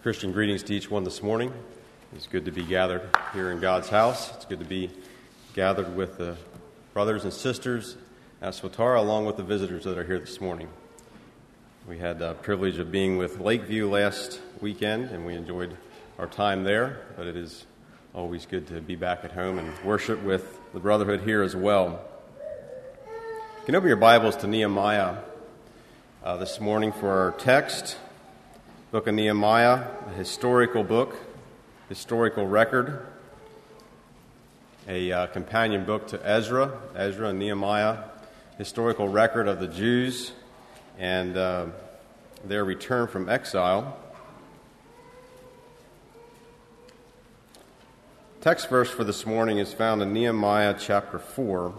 Christian greetings to each one this morning. It's good to be gathered here in God's house. It's good to be gathered with the brothers and sisters at Swatara, along with the visitors that are here this morning. We had the privilege of being with Lakeview last weekend, and we enjoyed our time there, but it is always good to be back at home and worship with the brotherhood here as well. You can open your Bibles to Nehemiah this morning for our text. Book of Nehemiah, a historical book, historical record, a companion book to Ezra and Nehemiah, historical record of the Jews and their return from exile. Text verse for this morning is found in Nehemiah chapter 4.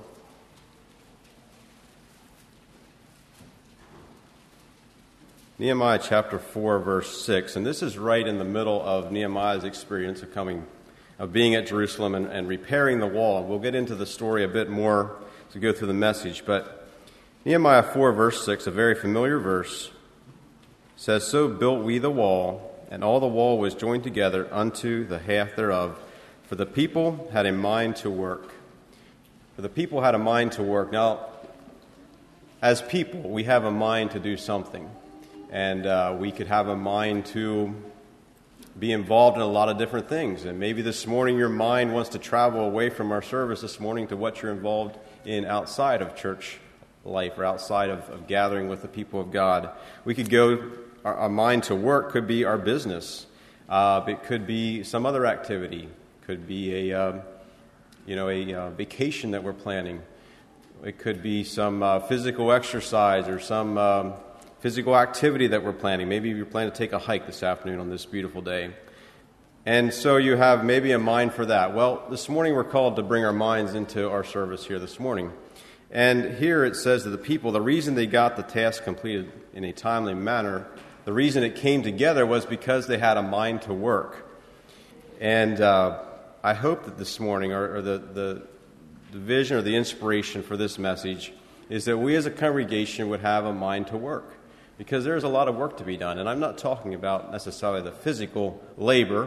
Nehemiah chapter 4, verse 6, and this is right in the middle of Nehemiah's experience of being at Jerusalem and repairing the wall. We'll get into the story a bit more as we go through the message, but Nehemiah 4, verse 6, a very familiar verse, says, "So built we the wall, and all the wall was joined together unto the half thereof, for the people had a mind to work." For the people had a mind to work. Now, as people, we have a mind to do something. And we could have a mind to be involved in a lot of different things. And maybe this morning your mind wants to travel away from our service this morning to what you're involved in outside of church life or outside of gathering with the people of God. We could go, our mind to work could be our business. It could be some other activity. It could be a vacation that we're planning. It could be some physical exercise or some physical activity that we're planning. Maybe you're planning to take a hike this afternoon on this beautiful day. And so you have maybe a mind for that. Well, this morning we're called to bring our minds into our service here this morning. And here it says that the people, the reason they got the task completed in a timely manner, the reason it came together was because they had a mind to work. And I hope that this morning, or the vision or the inspiration for this message, is that we as a congregation would have a mind to work. Because there's a lot of work to be done. And I'm not talking about necessarily the physical labor,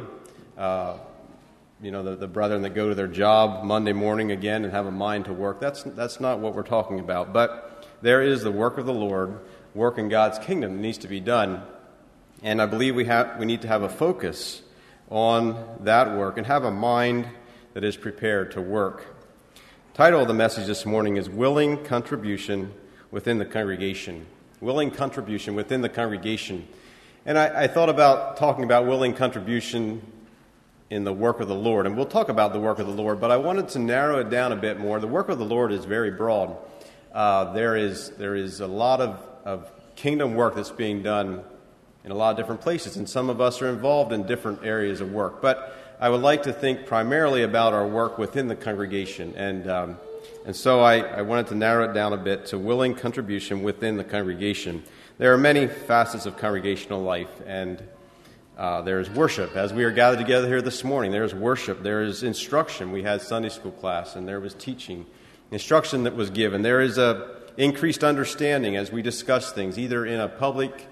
the brethren that go to their job Monday morning again and have a mind to work. That's not what we're talking about. But there is the work of the Lord, work in God's kingdom that needs to be done. And I believe we need to have a focus on that work and have a mind that is prepared to work. The title of the message this morning is Willing Contribution Within the Congregation. Willing contribution within the congregation. And I thought about talking about willing contribution in the work of the Lord. And we'll talk about the work of the Lord, but I wanted to narrow it down a bit more. The work of the Lord is very broad. There is a lot of kingdom work that's being done in a lot of different places, and some of us are involved in different areas of work. But I would like to think primarily about our work within the congregation. And so I wanted to narrow it down a bit to willing contribution within the congregation. There are many facets of congregational life, and there is worship. As we are gathered together here this morning, there is worship. There is instruction. We had Sunday school class, and there was teaching. Instruction that was given. There is a increased understanding as we discuss things, either in a public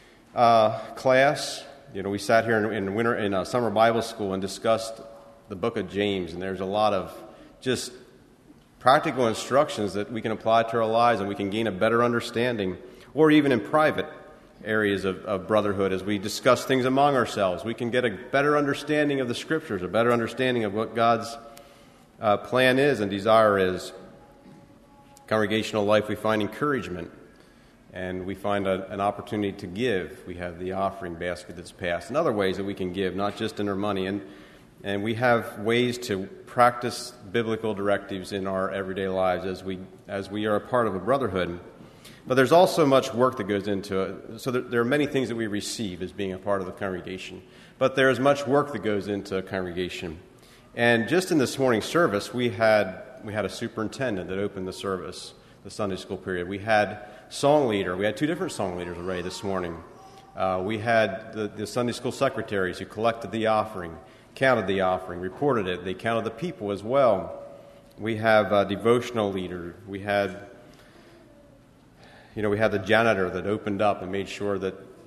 class. We sat here in summer Bible school and discussed the book of James, and there's a lot of just practical instructions that we can apply to our lives and we can gain a better understanding, or even in private areas of brotherhood as we discuss things among ourselves. We can get a better understanding of the Scriptures, a better understanding of what God's plan is and desire is. Congregational life, we find encouragement, and we find an opportunity to give. We have the offering basket that's passed, and other ways that we can give, not just in our money. And we have ways to practice biblical directives in our everyday lives as we are a part of a brotherhood. But there's also much work that goes into it. So there are many things that we receive as being a part of the congregation. But there is much work that goes into a congregation. And just in this morning's service, we had a superintendent that opened the service, the Sunday school period. We had song leader. We had two different song leaders already this morning. We had the Sunday school secretaries who collected the offering, counted the offering, reported it. They counted the people as well. We have a devotional leader. We had the janitor that opened up and made sure that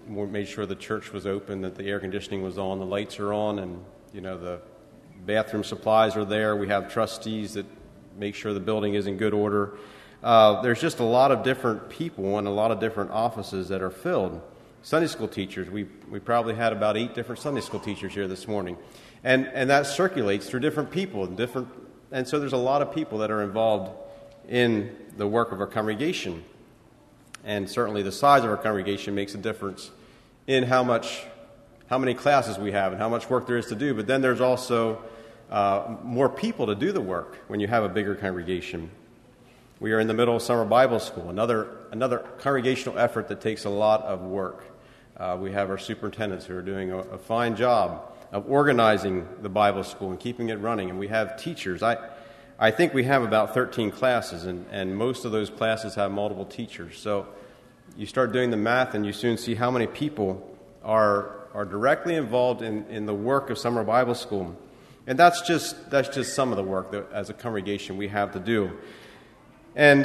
made sure the church was open, that the air conditioning was on, the lights are on, and the bathroom supplies are there. We have trustees that make sure the building is in good order. There's just a lot of different people and a lot of different offices that are filled. Sunday school teachers, we probably had about 8 different Sunday school teachers here this morning. And that circulates through different people, and so there's a lot of people that are involved in the work of our congregation. And certainly the size of our congregation makes a difference in how many classes we have and how much work there is to do. But then there's also more people to do the work when you have a bigger congregation. We are in the middle of summer Bible school, another congregational effort that takes a lot of work. We have our superintendents who are doing a fine job of organizing the Bible school and keeping it running. And we have teachers. I think we have about 13 classes, and most of those classes have multiple teachers. So you start doing the math, and you soon see how many people are directly involved in the work of summer Bible school. And that's just some of the work that, as a congregation, we have to do. And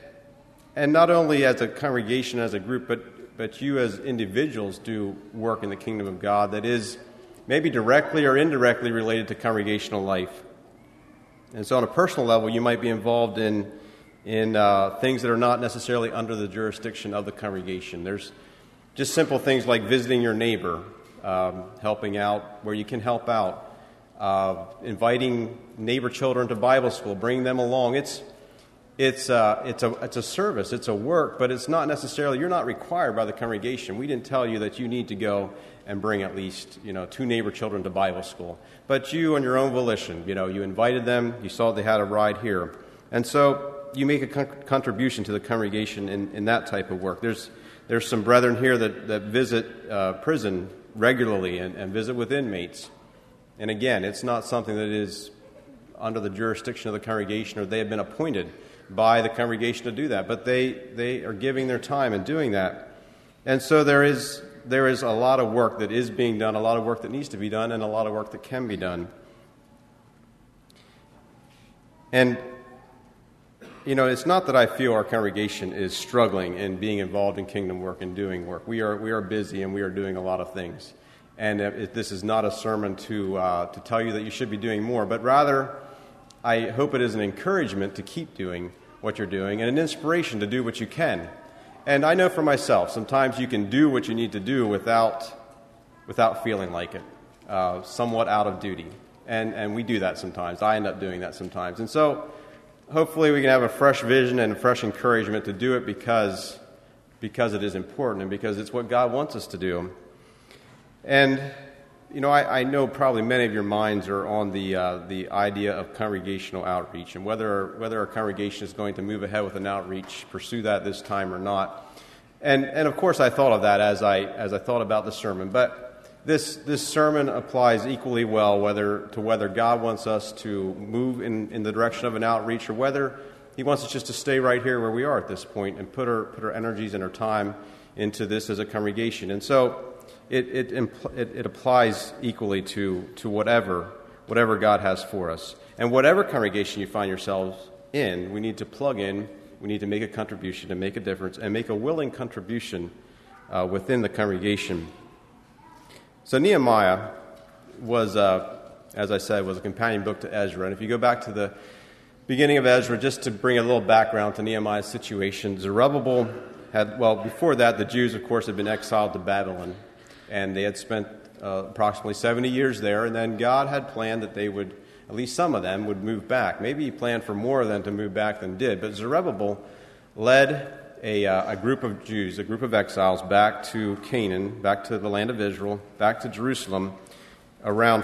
not only as a congregation, as a group, but you as individuals do work in the kingdom of God that is maybe directly or indirectly related to congregational life. And so on a personal level, you might be involved in things that are not necessarily under the jurisdiction of the congregation. There's just simple things like visiting your neighbor, helping out where you can help out, inviting neighbor children to Bible school, bringing them along. It's a service, it's a work, but it's not necessarily, you're not required by the congregation. We didn't tell you that you need to go and bring at least 2 neighbor children to Bible school. But you, on your own volition, you invited them, you saw they had a ride here. And so you make a contribution to the congregation in that type of work. There's some brethren here that visit prison regularly and visit with inmates. And again, it's not something that is under the jurisdiction of the congregation, or they have been appointed by the congregation to do that. But they are giving their time and doing that. And so there is a lot of work that is being done, a lot of work that needs to be done, and a lot of work that can be done. And, it's not that I feel our congregation is struggling in being involved in kingdom work and doing work. We are busy and we are doing a lot of things. And this is not a sermon to tell you that you should be doing more, but rather I hope it is an encouragement to keep doing what you're doing and an inspiration to do what you can. And I know for myself, sometimes you can do what you need to do without feeling like it, somewhat out of duty. And we do that sometimes. I end up doing that sometimes. And so hopefully we can have a fresh vision and a fresh encouragement to do it because it is important and because it's what God wants us to do. And, I know probably many of your minds are on the idea of congregational outreach and whether our congregation is going to move ahead with an outreach, pursue that this time or not. And of course I thought of that as I thought about the sermon. But this sermon applies equally well whether God wants us to move in the direction of an outreach or whether He wants us just to stay right here where we are at this point and put our energies and our time into this as a congregation. And so it applies equally to whatever God has for us. And whatever congregation you find yourselves in, we need to plug in, we need to make a contribution and make a difference and make a willing contribution within the congregation. So Nehemiah was, as I said, was a companion book to Ezra. And if you go back to the beginning of Ezra, just to bring a little background to Nehemiah's situation, Zerubbabel before that, the Jews, of course, had been exiled to Babylon. And they had spent approximately 70 years there, and then God had planned that they would, at least some of them, would move back. Maybe He planned for more of them to move back than did. But Zerubbabel led a group of Jews, a group of exiles, back to Canaan, back to the land of Israel, back to Jerusalem, around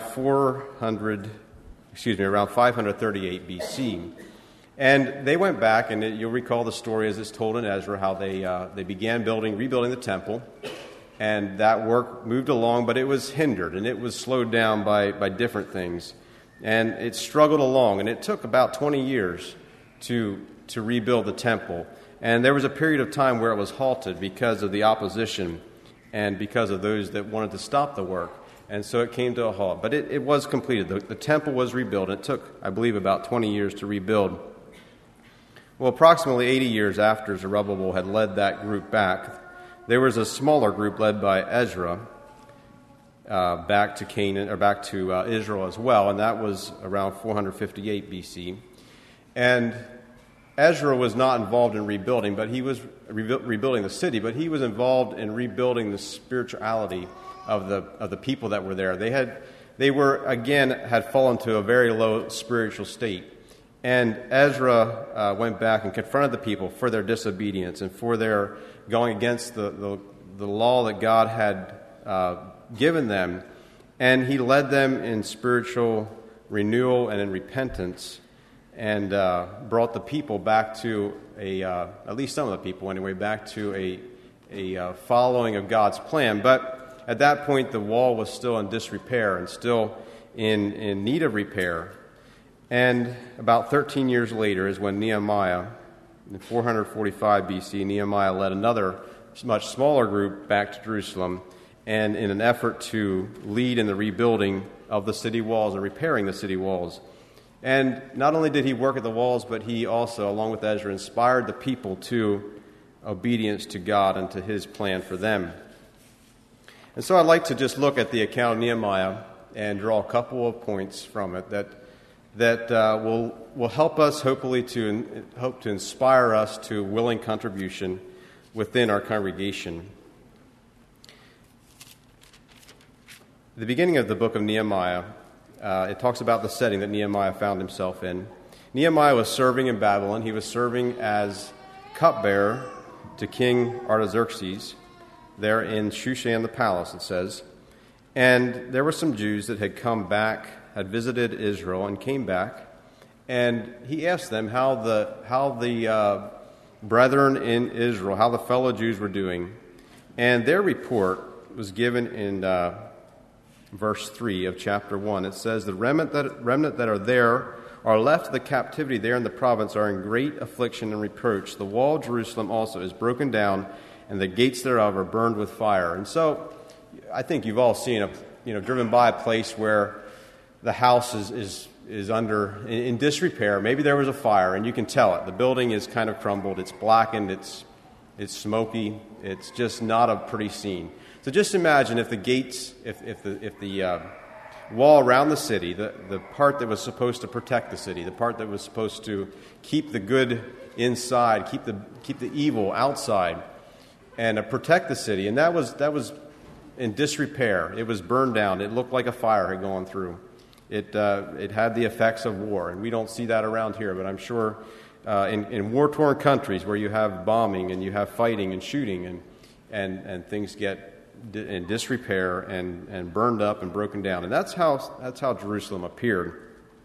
538 BC. And they went back, and you'll recall the story as it's told in Ezra, how they began rebuilding the temple. And that work moved along, but it was hindered and it was slowed down by different things. And it struggled along, and it took about 20 years to rebuild the temple. And there was a period of time where it was halted because of the opposition and because of those that wanted to stop the work. And so it came to a halt. But it was completed. The temple was rebuilt. It took, I believe, about 20 years to rebuild. Well, approximately 80 years after Zerubbabel had led that group back, there was a smaller group led by Ezra back to Canaan, or back to Israel as well, and that was around 458 BC. And Ezra was not involved in rebuilding, but he was rebuilding the city, but he was involved in rebuilding the spirituality of the people that were there. They had fallen to a very low spiritual state. And Ezra went back and confronted the people for their disobedience and for their going against the law that God had given them. And he led them in spiritual renewal and in repentance, and brought the people back to at least some of the people anyway, back to a following of God's plan. But at that point, the wall was still in disrepair and still in need of repair. And about 13 years later is when Nehemiah, in 445 BC, Nehemiah led another much smaller group back to Jerusalem, and in an effort to lead in the rebuilding of the city walls and repairing the city walls. And not only did he work at the walls, but he also, along with Ezra, inspired the people to obedience to God and to his plan for them. And so I'd like to just look at the account of Nehemiah and draw a couple of points from it that will help us, hopefully, to inspire us to willing contribution within our congregation. The beginning of the book of Nehemiah, it talks about the setting that Nehemiah found himself in. Nehemiah was serving in Babylon. He was serving as cupbearer to King Artaxerxes there in Shushan the palace, it says. And there were some Jews that had come back, had visited Israel and came back, and he asked them how the brethren in Israel, how the fellow Jews were doing. And their report was given in verse 3 of chapter 1. It says, "The remnant that are there are left to the captivity there in the province are in great affliction and reproach. The wall of Jerusalem also is broken down, and the gates thereof are burned with fire." And so I think you've all seen driven by a place where the house is in disrepair. Maybe there was a fire, and you can tell it. The building is kind of crumbled. It's blackened. It's smoky. It's just not a pretty scene. So just imagine if the gates, if the wall around the city, the part that was supposed to protect the city, the part that was supposed to keep the good inside, keep the evil outside, and protect the city, and that was in disrepair. It was burned down. It looked like a fire had gone through. It had the effects of war, and we don't see that around here, but I'm sure in war-torn countries where you have bombing and you have fighting and shooting and things get in disrepair and burned up and broken down. And that's how Jerusalem appeared.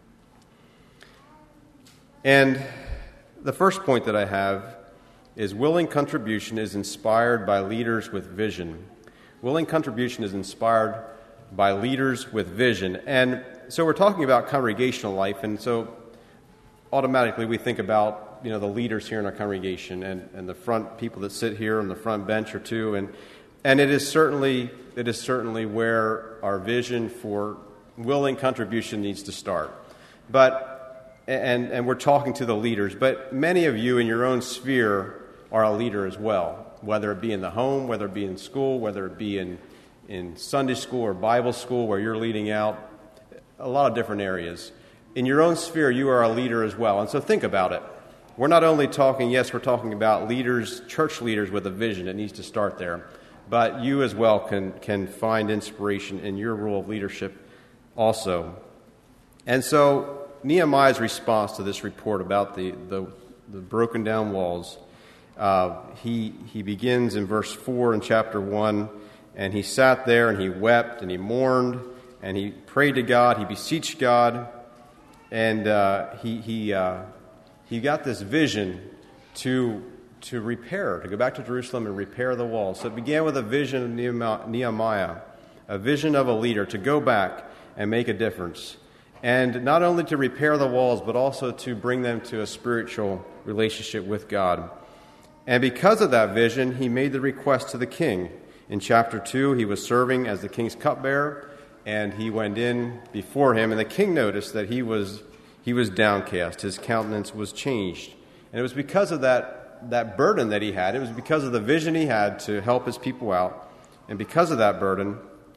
And the first point that I have is willing contribution is inspired by leaders with vision. Willing contribution is inspired by leaders with vision. And so we're talking about congregational life, and so automatically we think about the leaders here in our congregation and the front people that sit here on the front bench or two, and it is certainly where our vision for willing contribution needs to start. But and we're talking to the leaders, but many of you in your own sphere are a leader as well, whether it be in the home, whether it be in school, whether it be in Sunday school or Bible school where you're leading out, a lot of different areas. In your own sphere, you are a leader as well. And so think about it. We're not only talking, we're talking about leaders, church leaders with a vision. It needs to start there. But you as well can find inspiration in your role of leadership also. And so Nehemiah's response to this report about the broken down walls, he begins in verse 4 in chapter 1, and he sat there and he wept and he mourned and he prayed to God, he beseeched God, and he got this vision to repair, to go back to Jerusalem and repair the walls. So it began with a vision of Nehemiah, a vision of a leader to go back and make a difference. And not only to repair the walls, but also to bring them to a spiritual relationship with God. And because of that vision, he made the request to the king. In chapter 2, he was serving as the king's cupbearer, and he went in before him, and the king noticed that he was downcast. His countenance was changed. And it was because of that that burden that he had. It was because of the vision he had to help his people out, and because of that burden.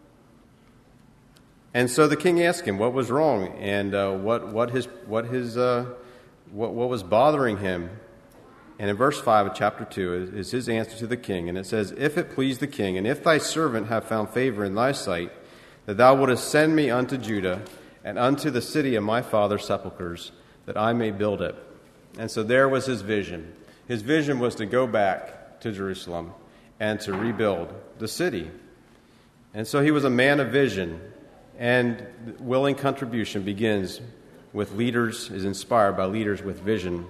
And so the king asked him what was wrong and what was bothering him. And in verse 5 of chapter 2 is his answer to the king. And it says, "If it please the king, and if thy servant have found favor in thy sight, that thou wouldest send me unto Judah and unto the city of my father's sepulchres, that I may build it." And so there was his vision. His vision was to go back to Jerusalem and to rebuild the city. And so he was a man of vision, and willing contribution begins with leaders, is inspired by leaders with vision.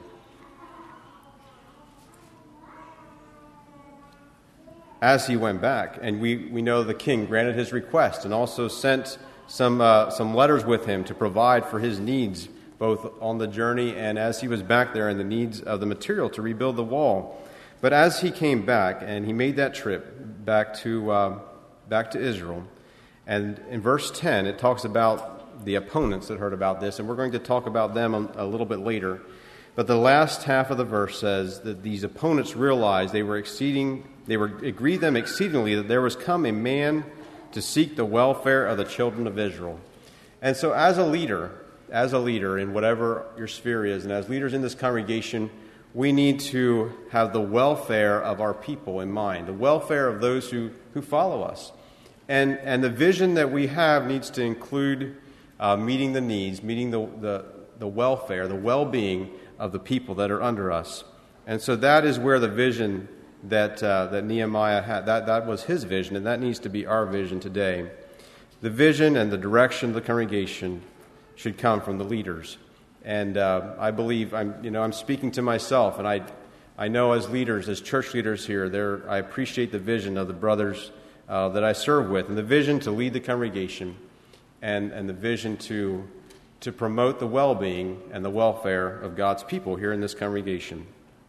As he went back, and we know the king granted his request and also sent some letters with him to provide for his needs, both on the journey and as he was back there, and the needs of the material to rebuild the wall. But as he came back and he made that trip back to Israel, and in verse 10 it talks about the opponents that heard about this, and we're going to talk about them a little bit later. But the last half of the verse says that these opponents realized they agreed them exceedingly that there was come a man to seek the welfare of the children of Israel. And so as a leader in whatever your sphere is, and as leaders in this congregation, we need to have the welfare of our people in mind, the welfare of those who follow us. And the vision that we have needs to include meeting the needs, meeting the welfare, the well-being of the people that are under us. And so that is where the vision that Nehemiah had, that was his vision, and that needs to be our vision today. The vision and the direction of the congregation should come from the leaders. And I believe I'm speaking to myself, and I know as leaders, as church leaders here, I appreciate the vision of the brothers that I serve with, and the vision to lead the congregation, and the vision to promote the well-being and the welfare of God's people here in this congregation.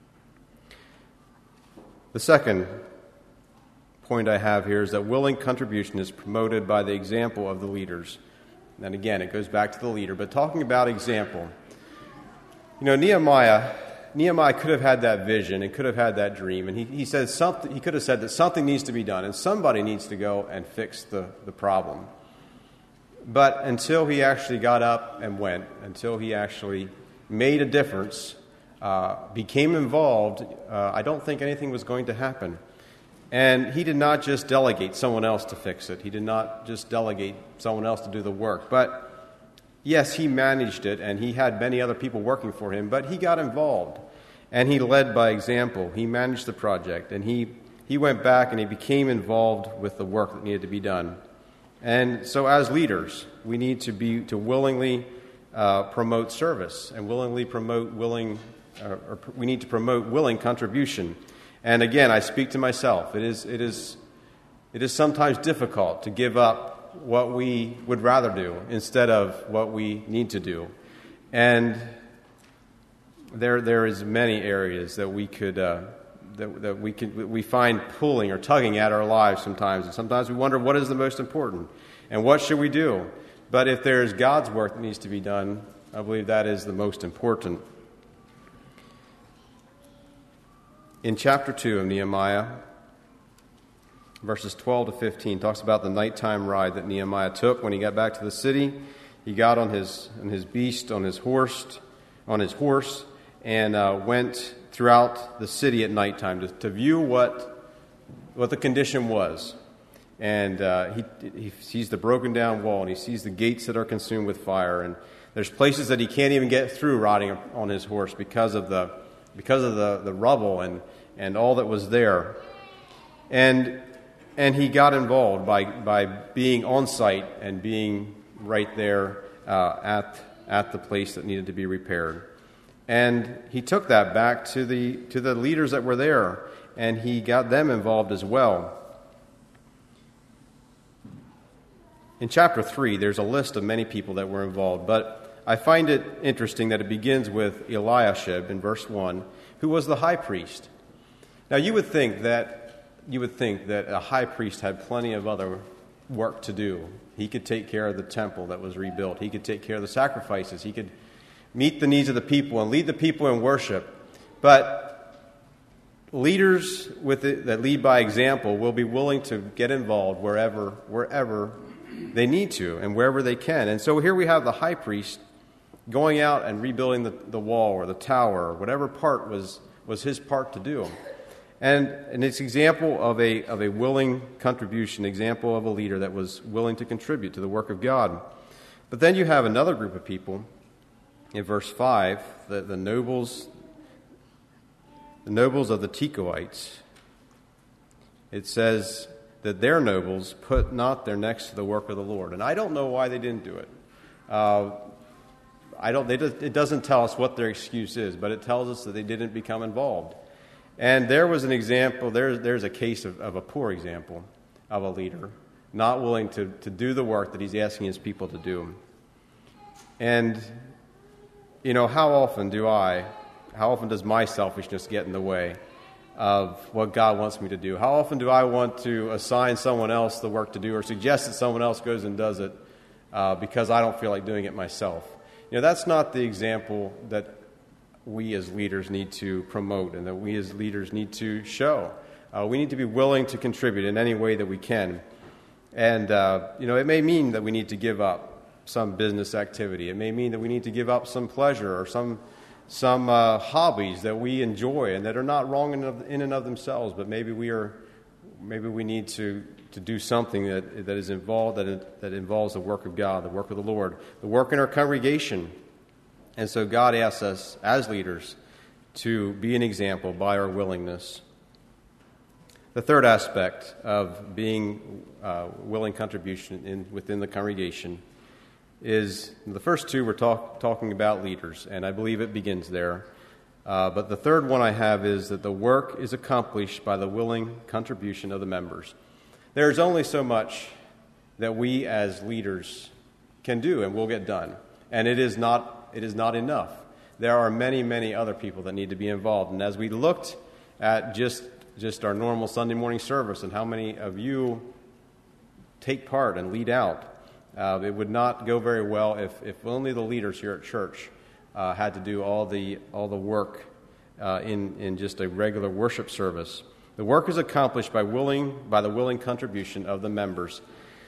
The second point I have here is that willing contribution is promoted by the example of the leaders. And again, it goes back to the leader, but talking about example. Nehemiah could have had that vision and could have had that dream, and he said something. He could have said that something needs to be done, and somebody needs to go and fix the problem. But until he actually got up and went, until he actually made a difference, became involved, I don't think anything was going to happen. And he did not just delegate someone else to fix it. He did not just delegate someone else to do the work. But yes, he managed it, and he had many other people working for him, but he got involved, and he led by example. He managed the project, and he went back and he became involved with the work that needed to be done. And so as leaders, we need to willingly promote service and we need to promote willing contribution. And again, I speak to myself. It is sometimes difficult to give up what we would rather do instead of what we need to do. And there is many areas that we could we find pulling or tugging at our lives sometimes, and sometimes we wonder what is the most important and what should we do. But if there is God's work that needs to be done, I believe that is the most important. In chapter 2 of Nehemiah, verses 12 to 15, talks about the nighttime ride that Nehemiah took when he got back to the city. He got on his horse, and went throughout the city at nighttime to view what the condition was. And he sees the broken down wall, and he sees the gates that are consumed with fire, and there's places that he can't even get through riding on his horse because of the rubble and all that was there. And he got involved by being on site and being right there at the place that needed to be repaired. And he took that back to the leaders that were there, and he got them involved as well. In chapter 3, there's a list of many people that were involved, but I find it interesting that it begins with Eliashib in verse 1, who was the high priest. Now, you would think that a high priest had plenty of other work to do. He could take care of the temple that was rebuilt. He could take care of the sacrifices. He could meet the needs of the people and lead the people in worship. But leaders that lead by example will be willing to get involved wherever they need to and wherever they can. And so here we have the high priest going out and rebuilding the wall or the tower or whatever part was his part to do. And it's an example of a willing contribution, example of a leader that was willing to contribute to the work of God. But then you have another group of people in verse 5, the nobles of the Tekoites. It says that their nobles put not their necks to the work of the Lord. And I don't know why they didn't do it. It doesn't tell us what their excuse is, but it tells us that they didn't become involved. And there was an example, there's a case of a poor example of a leader not willing to do the work that he's asking his people to do. And, how often does my selfishness get in the way of what God wants me to do? How often do I want to assign someone else the work to do or suggest that someone else goes and does it because I don't feel like doing it myself? That's not the example that we as leaders need to promote and that we as leaders need to show. We need to be willing to contribute in any way that we can. And, it may mean that we need to give up some business activity. It may mean that we need to give up some pleasure or some hobbies that we enjoy and that are not wrong in and of themselves, but maybe we need to do something that is involved, that involves the work of God, the work of the Lord, the work in our congregation. And so God asks us as leaders to be an example by our willingness. The third aspect of being willing contribution within the congregation is, the first two we're talking about leaders, and I believe it begins there. But the third one I have is that the work is accomplished by the willing contribution of the members. There's only so much that we as leaders can do and will get done, and it is not enough. There are many, many other people that need to be involved. And as we looked at just our normal Sunday morning service and how many of you take part and lead out, it would not go very well if only the leaders here at church had to do all the work in just a regular worship service. The work is accomplished by the willing contribution of the members.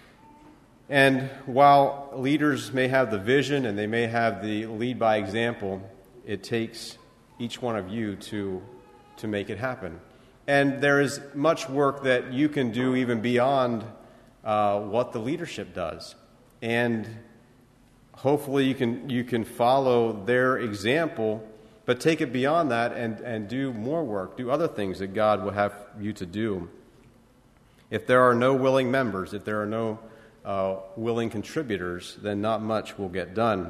And while leaders may have the vision and they may have the lead by example, it takes each one of you to make it happen. And there is much work that you can do even beyond what the leadership does. And hopefully you can follow their example, but take it beyond that and do more work, do other things that God will have you to do. If there are no willing members, if there are no willing contributors, then not much will get done.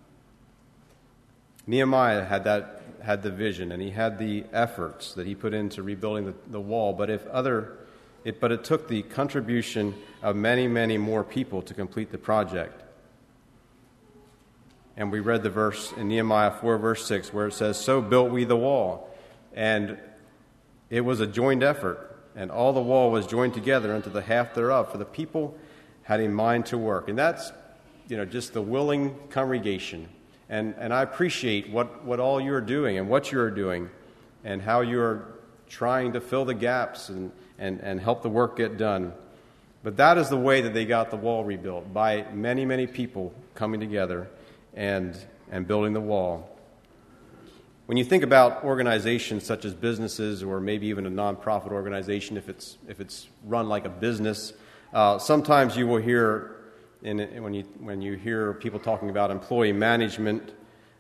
Nehemiah had the vision, and he had the efforts that he put into rebuilding the wall, but it took the contribution of many, many more people to complete the project. And we read the verse in Nehemiah 4, verse 6, where it says, "So built we the wall." And it was a joined effort, and all the wall was joined together unto the half thereof, for the people had a mind to work. And that's, just the willing congregation. And I appreciate what all you're doing and what you're doing and how you're trying to fill the gaps and help the work get done. But that is the way that they got the wall rebuilt, by many, many people coming together and building the wall. When you think about organizations such as businesses or maybe even a nonprofit organization, if it's run like a business, sometimes you will hear, when you hear people talking about employee management,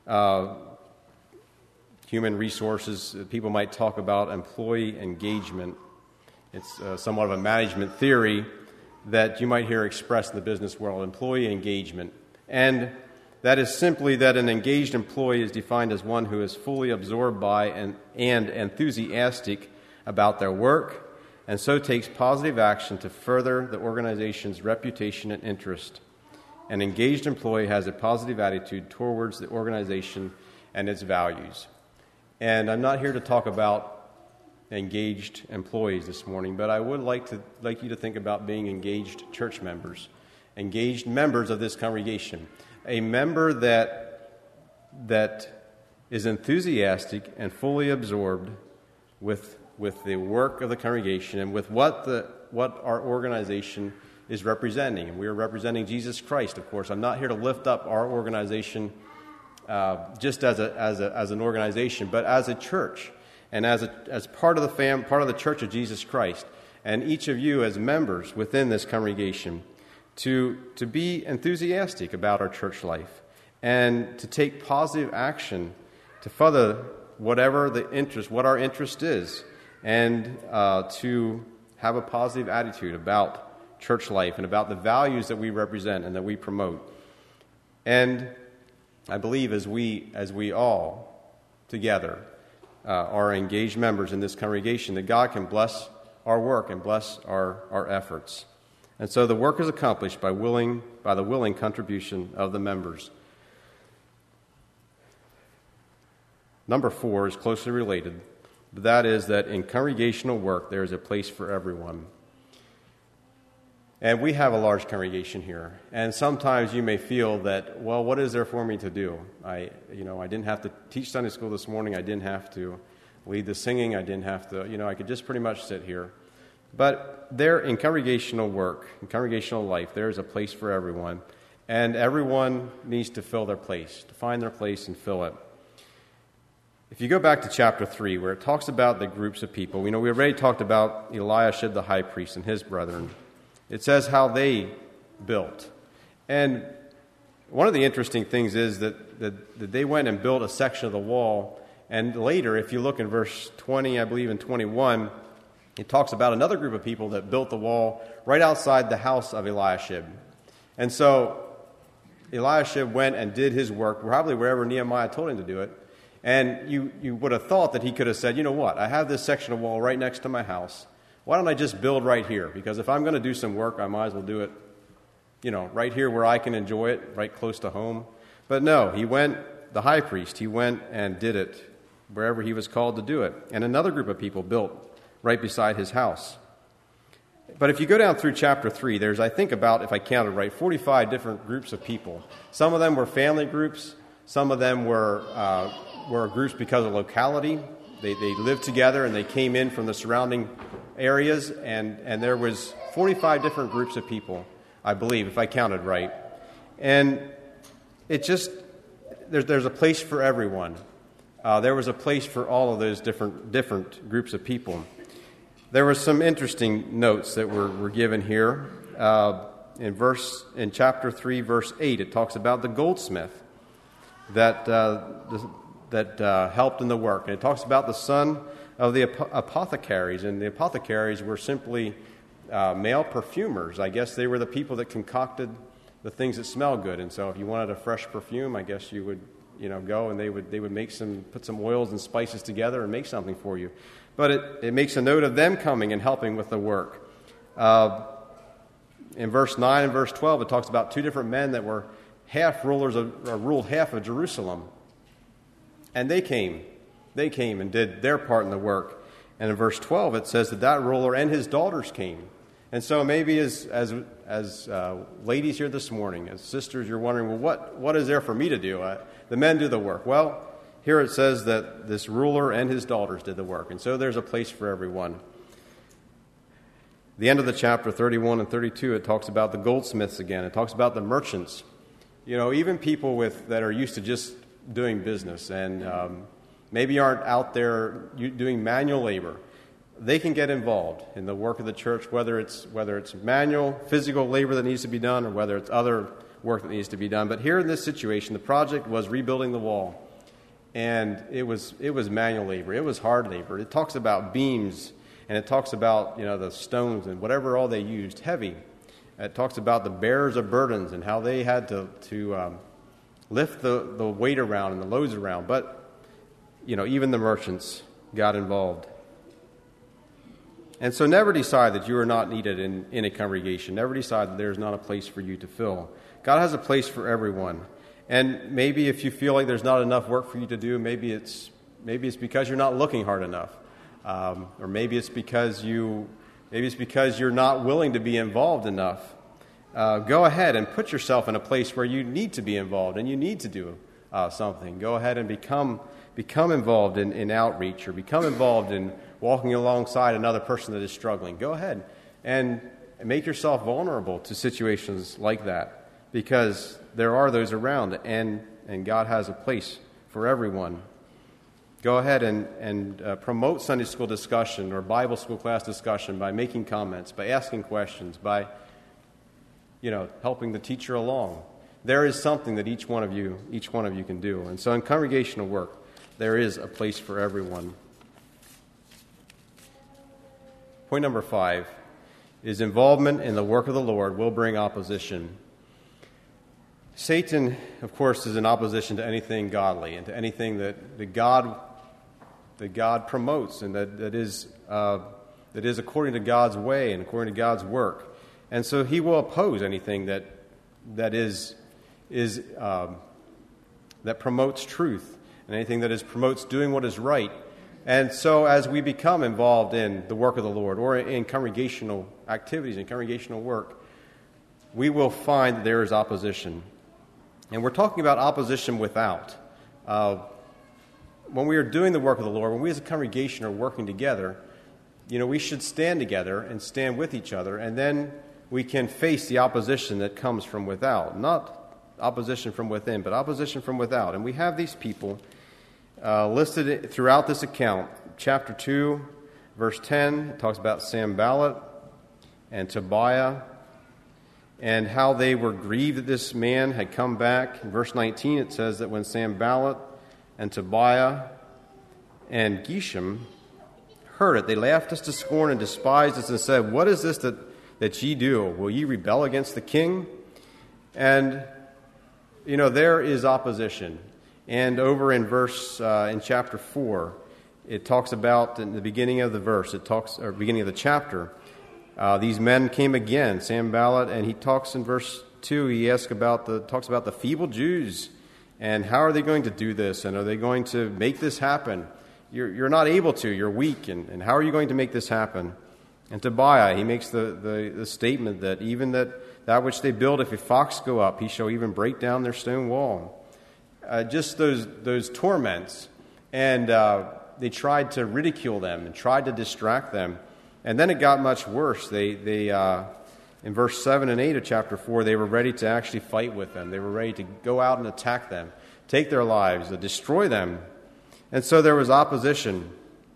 human resources, people might talk about employee engagement. It's somewhat of a management theory that you might hear expressed in the business world, employee engagement. And that is simply that an engaged employee is defined as one who is fully absorbed by and enthusiastic about their work, and so takes positive action to further the organization's reputation and interest. An engaged employee has a positive attitude towards the organization and its values. And I'm not here to talk about engaged employees this morning, but I would like you to think about being engaged church members, engaged members of this congregation. A member that is enthusiastic and fully absorbed with with the work of the congregation and with what our organization is representing. And we are representing Jesus Christ, of course. I'm not here to lift up our organization just as an organization, but as a church and as part of the church of Jesus Christ. And each of you as members within this congregation to be enthusiastic about our church life and to take positive action to further what our interest is, and to have a positive attitude about church life and about the values that we represent and that we promote. And I believe as we all together are engaged members in this congregation, that God can bless our work and bless our efforts. And so the work is accomplished by the willing contribution of the members. Number 4 is closely related, but that is that in congregational work there is a place for everyone. And we have a large congregation here, and sometimes you may feel that, well, what is there for me to do? I didn't have to teach Sunday school this morning. I didn't have to lead the singing. I didn't have to, I could just pretty much sit here. But there, in congregational work, in congregational life, there is a place for everyone, and everyone needs to fill their place, to find their place and fill it. If you go back to chapter 3, where it talks about the groups of people, we already talked about Eliashib the high priest and his brethren. It says how they built. And one of the interesting things is that they went and built a section of the wall. And later, if you look in verse 20, I believe in 21, it talks about another group of people that built the wall right outside the house of Eliashib. And so Eliashib went and did his work, probably wherever Nehemiah told him to do it. And you would have thought that he could have said, you know what, I have this section of wall right next to my house. Why don't I just build right here? Because if I'm going to do some work, I might as well do it, right here where I can enjoy it, right close to home. But no, the high priest, he went and did it wherever he was called to do it. And another group of people built right beside his house. But if you go down through chapter 3, there's, I think about, if I counted right, 45 different groups of people. Some of them were family groups. Some of them were groups because of locality. They lived together and they came in from the surrounding areas, and there was 45 different groups of people, I believe, if I counted right. And it just, there's a place for everyone. There was a place for all of those different groups of people. There were some interesting notes that were given here. In chapter 3, verse 8, it talks about the goldsmith that helped in the work. And it talks about the son of the apothecaries. And the apothecaries were simply male perfumers. I guess they were the people that concocted the things that smell good. And so if you wanted a fresh perfume, I guess you would go and they would put some oils and spices together and make something for you. But it makes a note of them coming and helping with the work. In verse 9 and verse 12, it talks about two different men that were ruled half of Jerusalem. And they came and did their part in the work. And in verse 12, it says that ruler and his daughters came. And so maybe as ladies here this morning, as sisters, you're wondering, well, what is there for me to do? The men do the work. Well, here it says that this ruler and his daughters did the work. And so there's a place for everyone. The end of the chapter 31 and 32, it talks about the goldsmiths again. It talks about the merchants. Even people that are used to just doing business and maybe aren't out there doing manual labor, they can get involved in the work of the church, whether it's manual, physical labor that needs to be done, or whether it's other work that needs to be done. But here in this situation, the project was rebuilding the wall, and it was manual labor. It was hard labor. It talks about beams, and it talks about the stones and whatever all they used, heavy. It talks about the bearers of burdens and how they had to lift the weight around and the loads around. But even the merchants got involved. And so never decide that you are not needed in a congregation. Never decide that there is not a place for you to fill. God has a place for everyone. And maybe if you feel like there's not enough work for you to do, maybe it's because you're not looking hard enough. Or maybe it's because you're not willing to be involved enough. Go ahead and put yourself in a place where you need to be involved and you need to do something. Go ahead and become become involved in outreach or become involved in walking alongside another person that is struggling. Go ahead and make yourself vulnerable to situations like that, because there are those around, and God has a place for everyone. Go ahead and promote Sunday school discussion or Bible school class discussion by making comments, by asking questions, by helping the teacher along. There is something that each one of you can do. And so in congregational work, there is a place for everyone. Point number 5 is involvement in the work of the Lord will bring opposition. Satan, of course, is in opposition to anything godly and to anything that God promotes and that is according to God's way and according to God's work. And so he will oppose anything that promotes truth and anything that promotes doing what is right. And so as we become involved in the work of the Lord or in congregational activities and congregational work, we will find that there is opposition. And we're talking about opposition without. When we are doing the work of the Lord, when we as a congregation are working together, we should stand together and stand with each other, and then we can face the opposition that comes from without. Not opposition from within, but opposition from without. And we have these people listed throughout this account. Chapter 2, verse 10, it talks about Sanballat and Tobiah and how they were grieved that this man had come back. In verse 19, it says that when Sanballat and Tobiah and Geshem heard it, they laughed us to scorn and despised us and said, "What is this that ye do? Will ye rebel against the king?" And, there is opposition. And over in in chapter 4, it talks about, in the beginning of the verse, beginning of the chapter, these men came again, Sanballat, and he talks in verse 2, he talks about the feeble Jews, and how are they going to do this, and are they going to make this happen? You're not able to, you're weak, and how are you going to make this happen? And Tobiah, he makes the statement that even that which they build, if a fox go up, he shall even break down their stone wall. Just those torments, and they tried to ridicule them and tried to distract them, and then it got much worse. They in verse 7 and 8 of chapter 4, they were ready to actually fight with them. They were ready to go out and attack them, take their lives, destroy them, and so there was opposition.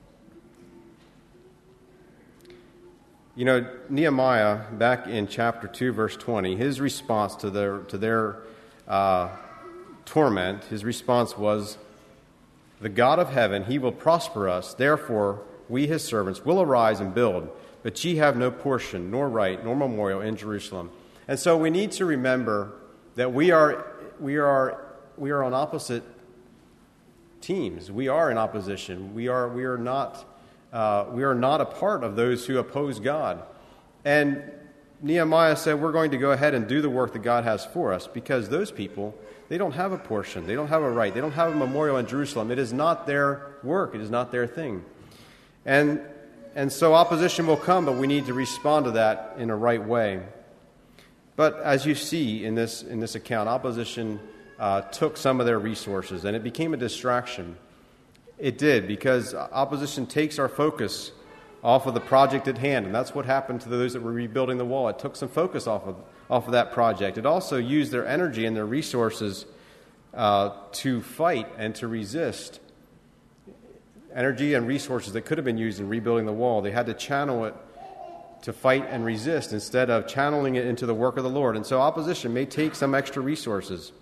Nehemiah, back in chapter 2, verse 20, his response to their torment, his response was, "The God of heaven, he will prosper us. Therefore, we, his servants, will arise and build. But ye have no portion, nor right, nor memorial in Jerusalem." And so we need to remember that we are on opposite teams. We are in opposition. We are not a part of those who oppose God. And Nehemiah said, we're going to go ahead and do the work that God has for us, because those people, they don't have a portion. They don't have a right. They don't have a memorial in Jerusalem. It is not their work. It is not their thing. And so opposition will come, but we need to respond to that in a right way. But as you see in this account, opposition took some of their resources, and it became a distraction. It did, because opposition takes our focus off of the project at hand, and that's what happened to those that were rebuilding the wall. It took some focus off of that project. It also used their energy and their resources to fight and to resist. Energy and resources that could have been used in rebuilding the wall, they had to channel it to fight and resist instead of channeling it into the work of the Lord. And so opposition may take some extra resources.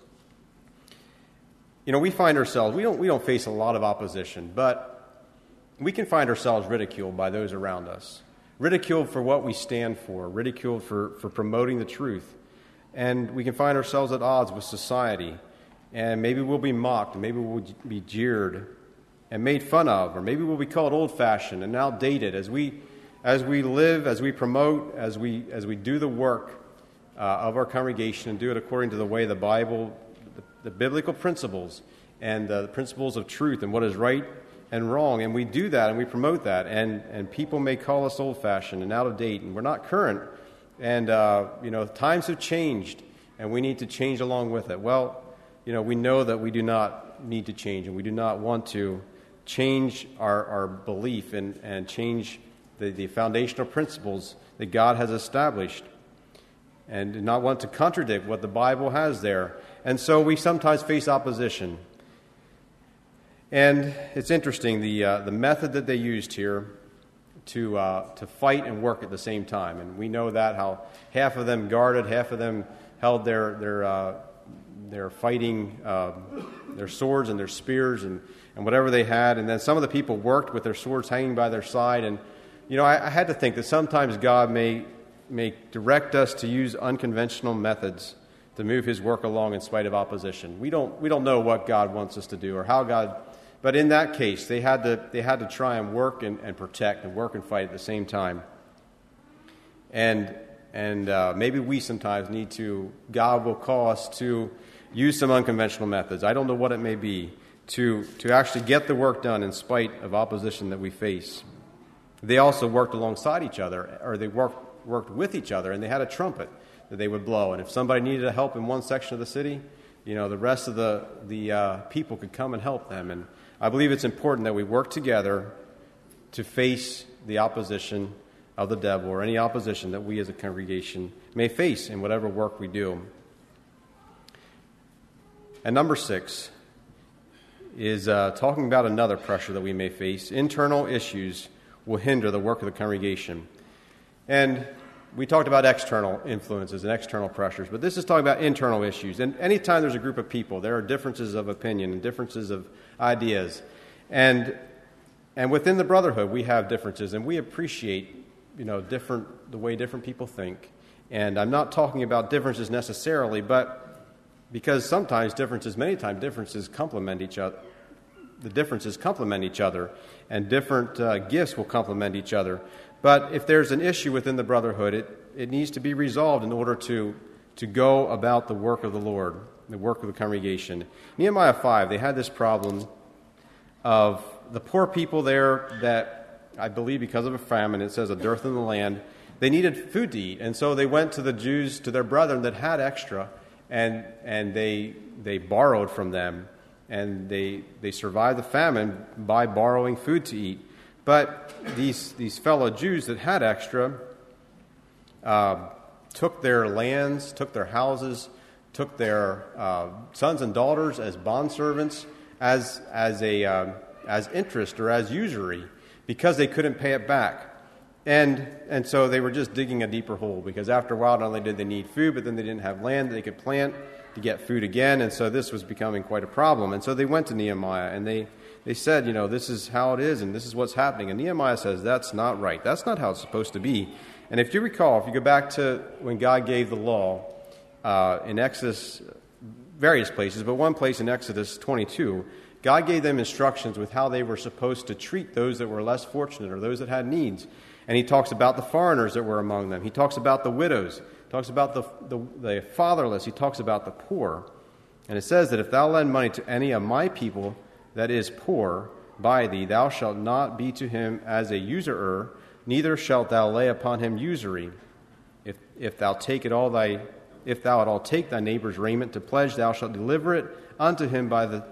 We find ourselves, we don't face a lot of opposition, but we can find ourselves ridiculed by those around us. Ridiculed for what we stand for, ridiculed for promoting the truth. And we can find ourselves at odds with society. And maybe we'll be mocked, and maybe we'll be jeered and made fun of, or maybe we'll be called old-fashioned and outdated as we live, as we promote, as we do the work of our congregation and do it according to the way the Bible, the biblical principles and the principles of truth and what is right and wrong. And we do that and we promote that. And people may call us old-fashioned and out of date, and we're not current. And, times have changed, and we need to change along with it. Well, we know that we do not need to change, and we do not want to change our belief and change the foundational principles that God has established, and do not want to contradict what the Bible has there. And so we sometimes face opposition. And it's interesting, the method that they used here to fight and work at the same time. And we know that, how half of them guarded, half of them held their fighting, their swords and their spears and whatever they had. And then some of the people worked with their swords hanging by their side. And, I had to think that sometimes God may direct us to use unconventional methods to move his work along in spite of opposition. We don't know what God wants us to do or how God, but in that case, they had to try and work and protect and work and fight at the same time. And maybe we sometimes God will call us to use some unconventional methods. I don't know what it may be to actually get the work done in spite of opposition that we face. They also worked alongside each other, or they worked with each other, and they had a trumpet that they would blow. And if somebody needed help in one section of the city, the rest of the people could come and help them. And I believe it's important that we work together to face the opposition of the devil, or any opposition that we as a congregation may face in whatever work we do. And number 6 is talking about another pressure that we may face. Internal issues will hinder the work of the congregation. And we talked about external influences and external pressures, but this is talking about internal issues. And anytime there's a group of people, there are differences of opinion and differences of ideas. And within the brotherhood, we have differences, and we appreciate, the way different people think. And I'm not talking about differences necessarily, but because many times differences complement each other. The differences complement each other, and different gifts will complement each other. But if there's an issue within the brotherhood, it needs to be resolved in order to go about the work of the Lord, the work of the congregation. Nehemiah 5, they had this problem of the poor people there that, I believe because of a famine, it says a dearth in the land, they needed food to eat. And so they went to the Jews, to their brethren that had extra, and they borrowed from them. And they survived the famine by borrowing food to eat. But these fellow Jews that had extra took their lands, took their houses, took their sons and daughters as bondservants, as interest or as usury, because they couldn't pay it back. And so they were just digging a deeper hole, because after a while not only did they need food, but then they didn't have land that they could plant to get food again, and so this was becoming quite a problem. And so they went to Nehemiah, and they said, this is how it is, and this is what's happening. And Nehemiah says, that's not right. That's not how it's supposed to be. And if you recall, if you go back to when God gave the law in Exodus, various places, but one place in Exodus 22, God gave them instructions with how they were supposed to treat those that were less fortunate or those that had needs. And he talks about the foreigners that were among them. He talks about the widows. Talks about the fatherless. He talks about the poor. And it says that if thou lend money to any of my people that is poor by thee, thou shalt not be to him as a usurer, neither shalt thou lay upon him usury. If thou at all take thy neighbor's raiment to pledge, thou shalt deliver it unto him by the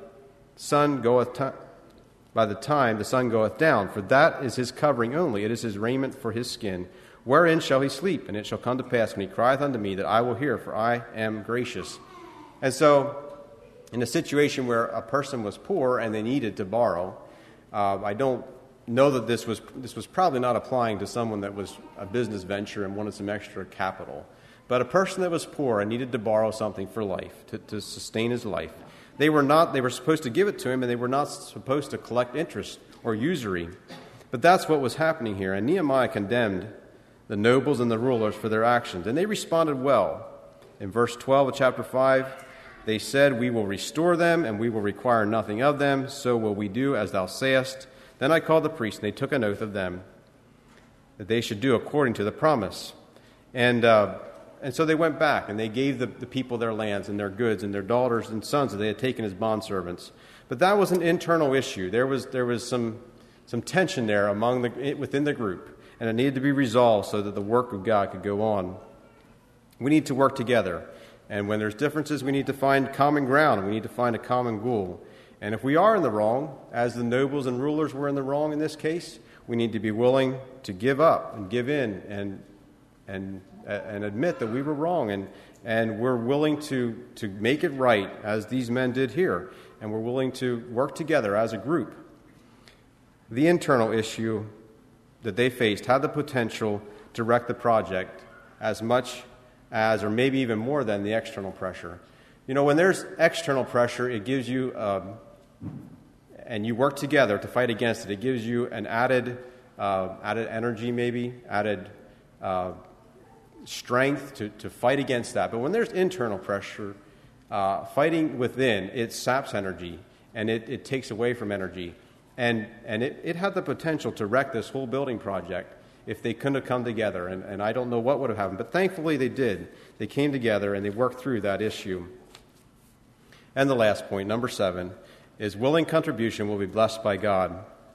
time the sun goeth down, for that is his covering only, it is his raiment for his skin. Wherein shall he sleep? And it shall come to pass when he crieth unto me that I will hear, for I am gracious. And so, in a situation where a person was poor and they needed to borrow, I don't know that this was probably not applying to someone that was a business venture and wanted some extra capital. But a person that was poor and needed to borrow something for life, to sustain his life, they were supposed to give it to him, and they were not supposed to collect interest or usury. But that's what was happening here. And Nehemiah condemned the nobles and the rulers for their actions, and they responded well. In verse 12 of chapter 5, they said, we will restore them, and we will require nothing of them, so will we do as thou sayest. Then I called the priests, and they took an oath of them, that they should do according to the promise. And so they went back, and they gave the people their lands and their goods and their daughters and sons that they had taken as bondservants. But that was an internal issue. There was some tension there within the group, and it needed to be resolved so that the work of God could go on. We need to work together. And when there's differences, we need to find common ground. We need to find a common goal. And if we are in the wrong, as the nobles and rulers were in the wrong in this case, we need to be willing to give up and give in and admit that we were wrong. And we're willing to make it right, as these men did here. And we're willing to work together as a group. The internal issue that they faced had the potential to wreck the project as much as, or maybe even more than, the external pressure. You know, when there's external pressure, it gives you, and you work together to fight against it, it gives you an added energy, maybe, added strength to fight against that. But when there's internal pressure, fighting within, it saps energy, and it takes away from energy. And it had the potential to wreck this whole building project if they couldn't have come together. And I don't know what would have happened. But thankfully they did. They came together and they worked through that issue. And the last point, number 7, is willing contribution will be blessed by God.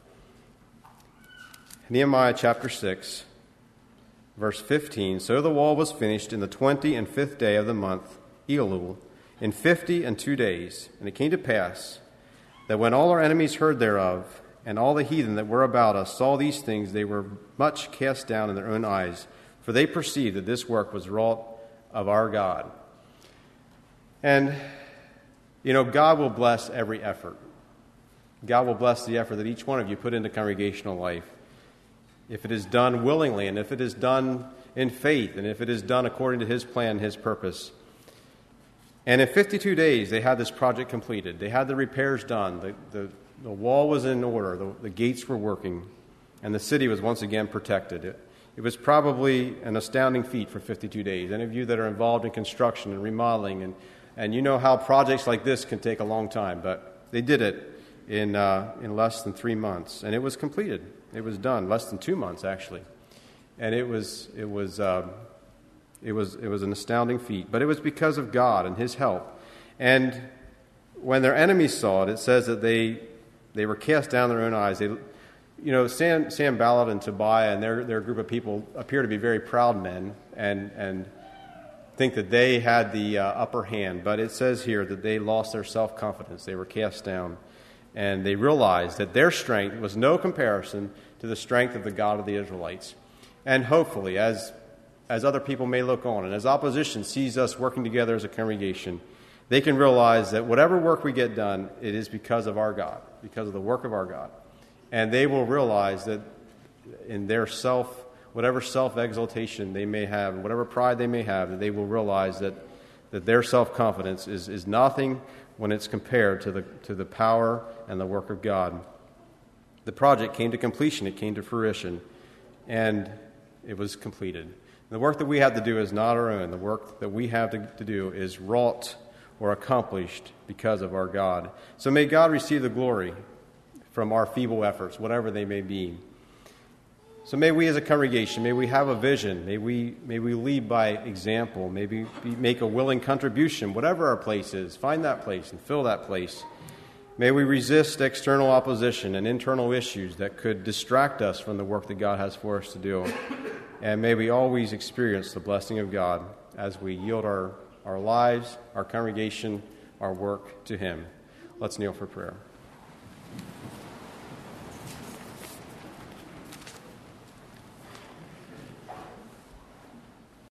Nehemiah chapter 6, verse 15. So the wall was finished in the 25th day of the month, Elul, in 52 days. And it came to pass that when all our enemies heard thereof, and all the heathen that were about us saw these things, they were much cast down in their own eyes, for they perceived that this work was wrought of our God. And, you know, God will bless every effort. God will bless the effort that each one of you put into congregational life. If it is done willingly, and if it is done in faith, and if it is done according to His plan, His purpose. And in 52 days, they had this project completed. They had the repairs done. The wall was in order. The gates were working. And the city was once again protected. It was probably an astounding feat for 52 days. Any of you that are involved in construction and remodeling, and you know how projects like this can take a long time. But they did it in less than 3 months. And it was completed. It was done. Less than 2 months, actually. And it was an astounding feat, but it was because of God and His help. And when their enemies saw it, it says that they were cast down in their own eyes. Sanballat and Tobiah and their group of people appear to be very proud men and think that they had the upper hand. But it says here that they lost their self-confidence. They were cast down, and they realized that their strength was no comparison to the strength of the God of the Israelites. And hopefully, as other people may look on, and as opposition sees us working together as a congregation, they can realize that whatever work we get done, it is because of our God, because of the work of our God. And they will realize that in their whatever self-exaltation they may have, whatever pride they may have, they will realize that their self-confidence is nothing when it's compared to the power and the work of God. The project came to completion, it came to fruition, and it was completed. The work that we have to do is not our own. The work that we have to do is wrought or accomplished because of our God. So may God receive the glory from our feeble efforts, whatever they may be. So may we as a congregation, may we have a vision, may we lead by example, maybe make a willing contribution, whatever our place is, find that place and fill that place. May we resist external opposition and internal issues that could distract us from the work that God has for us to do. And may we always experience the blessing of God as we yield our lives, our congregation, our work to Him. Let's kneel for prayer.